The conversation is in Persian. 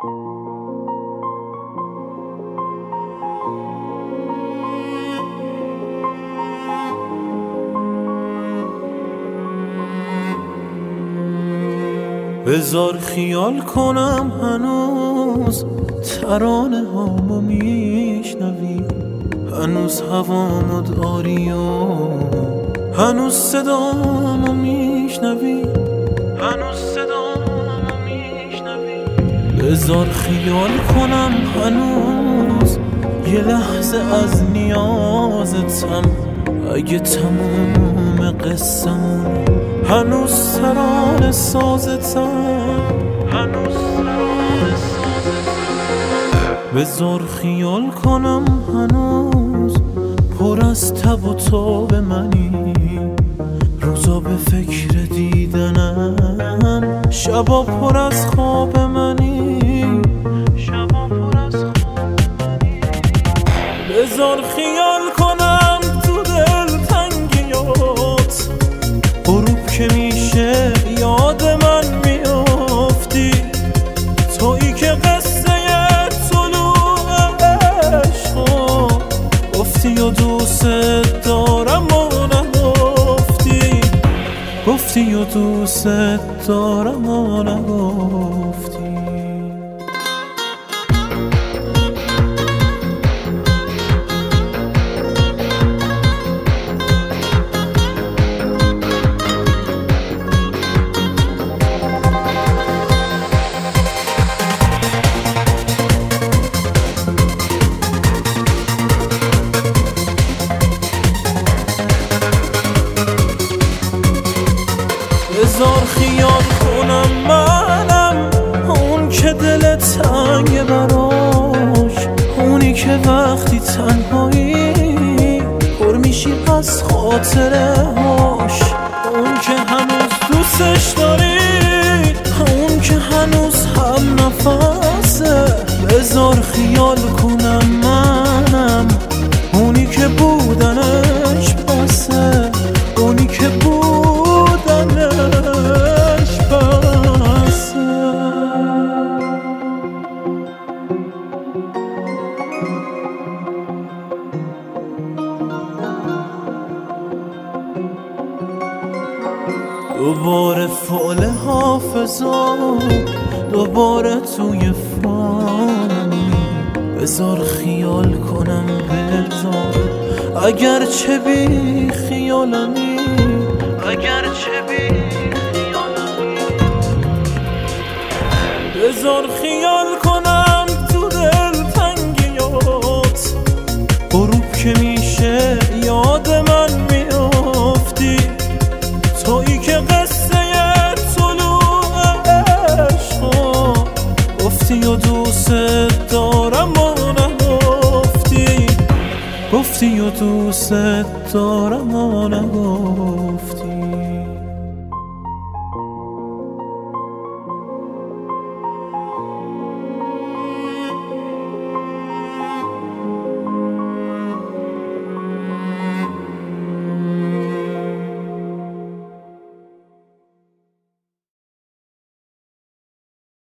بذار خیال کنم هنوز ترانه هامو میشنوی، هنوز هوامو داری و هنوز صدامو میشنوی، هنوز صدامو میشنوی. بذار خیال کنم هنوز یه لحظه از نیازتم، اگه تموم قصه‌مون هنوز ترانه سازتم، هنوز ترانه سازتم. بذار خیال کنم هنوز پر از تب و تاب منی، روزا به فکر دیدنم، شبا پر از خواب منی، شبا پر از خواب منی. بذار خیال کنم تو دل تنگیات، غروب که میشه یاد من میافتی، تویی که قصه طلوع عشقا گفتی و دوست دارم و نگفتی، گفتی و دوست دارم و نگفتی. بذار خیال کنم منم اون که دل تنگ براش، اونی که وقتی تنهایی پر میشی از خاطره هاش، اون که هنوز دوستش داری، اون که هنوز هم نفسه. بذار خیال کنم منم اونی که بودنش بسه، اونی که بودنش بسه. دوباره فعل حافظا، دوباره توی فانی. بذار خیال کنم بذار اگر چه بی خیالمی، اگر چه بی خیالمی. بذار خیال کنم تو دل تنگیات، غروب که میشه یاد من میافتی، تویی که قصه طلوع عشقا گفتی و دوست دارم و نگفتی، گفتی و دوست دارم و نگفتی.